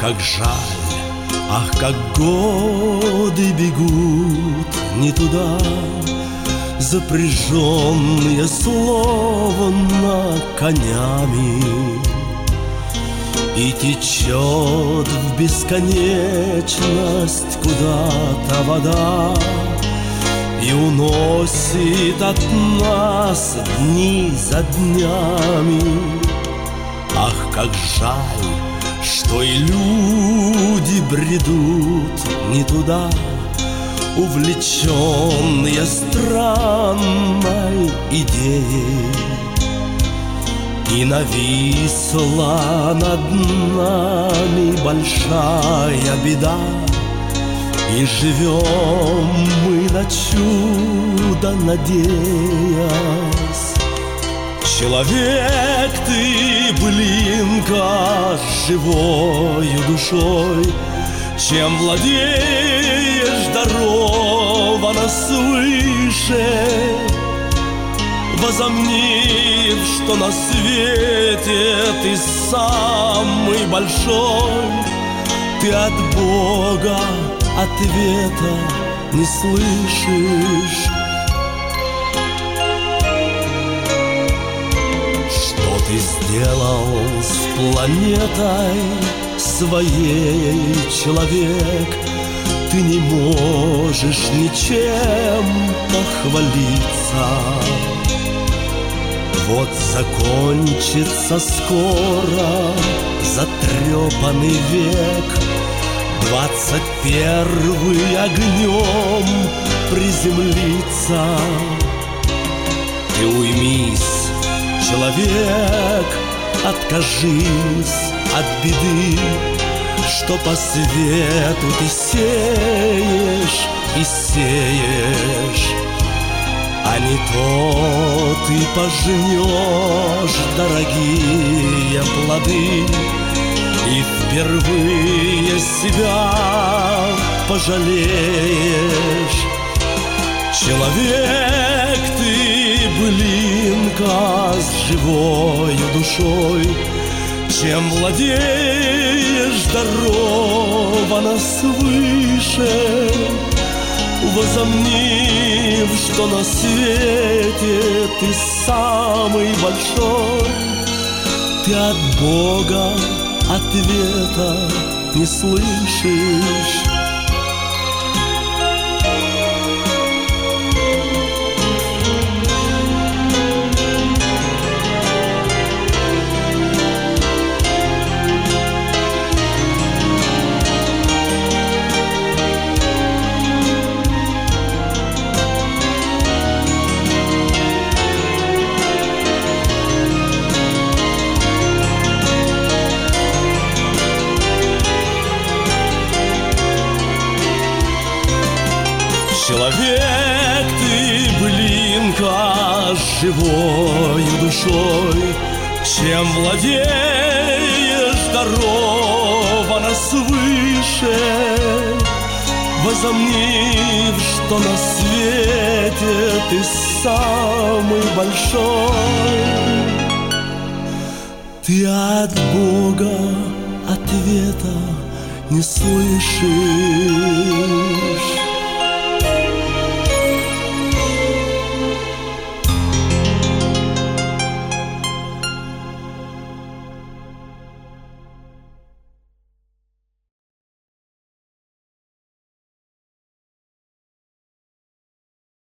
как жаль, ах, как годы бегут не туда, запряженные словно конями. И течет в бесконечность куда-то вода, и уносит от нас дни за днями. Ах, как жаль, что и люди бредут не туда, увлеченные странной идеей. И нависла над нами большая беда, и живем мы на чудо надеясь. Человек ты, блинка, с живою душой, чем владеешь, даровано свыше. Возомнив, что на свете ты самый большой, ты от Бога ответа не слышишь. Что ты сделал с планетой своей, человек? Ты не можешь ничем похвалиться. Вот закончится скоро затрепанный век, 21-й огнем приземлится. Ты уймись, человек, откажись от беды, что по свету ты сеешь и сеешь. А не то ты пожнешь дорогие плоды и впервые себя пожалеешь. Человек ты, блинка, с живою душой, чем владеешь, даровано свыше. Возомнив, что на свете ты самый большой, ты от Бога ответа не слышишь. Человек ты, блинка, с живою душой, чем владеешь, даровано свыше. Возомнив, что на свете ты самый большой, ты от Бога ответа не слышишь.